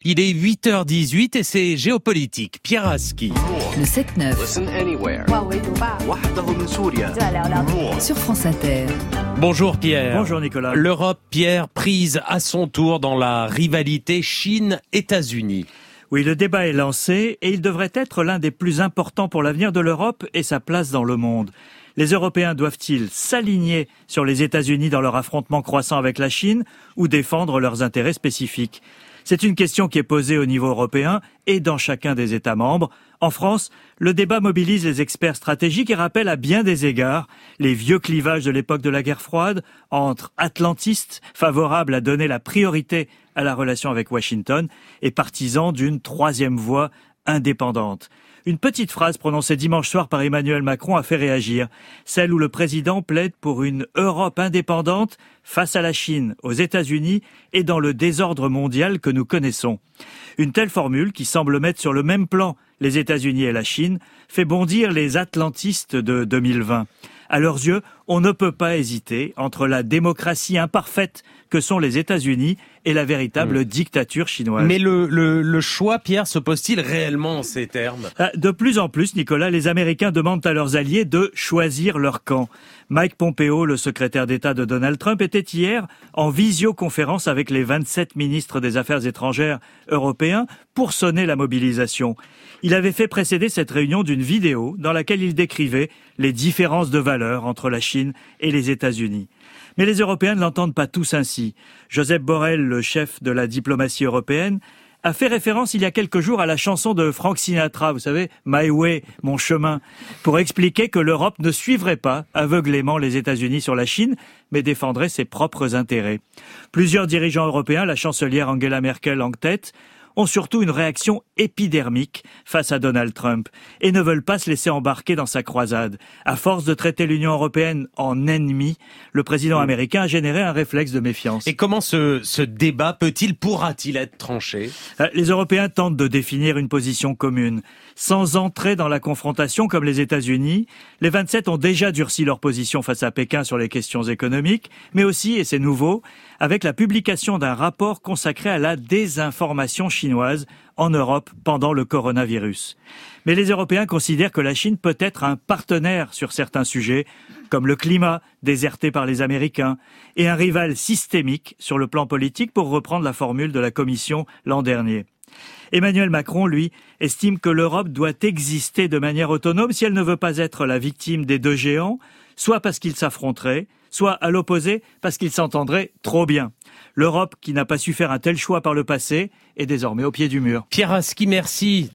Il est 8h18 et c'est Géopolitique. Pierre Aski. Le 7-9. Listen anywhere. Sur France Inter. Bonjour Pierre. Bonjour Nicolas. L'Europe, Pierre, prise à son tour dans la rivalité Chine-États-Unis. Oui, le débat est lancé et il devrait être l'un des plus importants pour l'avenir de l'Europe et sa place dans le monde. Les Européens doivent-ils s'aligner sur les États-Unis dans leur affrontement croissant avec la Chine ou défendre leurs intérêts spécifiques ? C'est une question qui est posée au niveau européen et dans chacun des États membres. En France, le débat mobilise les experts stratégiques et rappelle à bien des égards les vieux clivages de l'époque de la guerre froide entre atlantistes favorables à donner la priorité à la relation avec Washington et partisans d'une troisième voie indépendante. Une petite phrase prononcée dimanche soir par Emmanuel Macron a fait réagir, celle où le président plaide pour une Europe indépendante face à la Chine, aux États-Unis et dans le désordre mondial que nous connaissons. Une telle formule, qui semble mettre sur le même plan les États-Unis et la Chine, fait bondir les atlantistes de 2020. À leurs yeux, on ne peut pas hésiter entre la démocratie imparfaite que sont les États-Unis et la véritable dictature chinoise. Mais le choix, Pierre, se pose-t-il réellement en ces termes ? De plus en plus, Nicolas, les Américains demandent à leurs alliés de choisir leur camp. Mike Pompeo, le secrétaire d'État de Donald Trump, était hier en visioconférence avec les 27 ministres des Affaires étrangères européens pour sonner la mobilisation. Il avait fait précéder cette réunion d'une vidéo dans laquelle il décrivait les différences de valeurs entre la Chine et les États-Unis. Mais les Européens ne l'entendent pas tous ainsi. Josep Borrell, le chef de la diplomatie européenne, a fait référence il y a quelques jours à la chanson de Frank Sinatra, vous savez, My Way, mon chemin, pour expliquer que l'Europe ne suivrait pas aveuglément les États-Unis sur la Chine, mais défendrait ses propres intérêts. Plusieurs dirigeants européens, la chancelière Angela Merkel en tête, ont surtout une réaction épidermique face à Donald Trump et ne veulent pas se laisser embarquer dans sa croisade. À force de traiter l'Union européenne en ennemi, le président américain a généré un réflexe de méfiance. Et comment ce débat pourra-t-il être tranché ? Les Européens tentent de définir une position commune. Sans entrer dans la confrontation comme les États-Unis, les 27 ont déjà durci leur position face à Pékin sur les questions économiques, mais aussi, et c'est nouveau, avec la publication d'un rapport consacré à la désinformation chinoise en Europe pendant le coronavirus. Mais les Européens considèrent que la Chine peut être un partenaire sur certains sujets, comme le climat, déserté par les Américains, et un rival systémique sur le plan politique, pour reprendre la formule de la Commission l'an dernier. Emmanuel Macron, lui, estime que l'Europe doit exister de manière autonome si elle ne veut pas être la victime des deux géants, soit parce qu'ils s'affronteraient, soit à l'opposé parce qu'ils s'entendraient trop bien. L'Europe, qui n'a pas su faire un tel choix par le passé, est désormais au pied du mur. Pierre Aski, merci.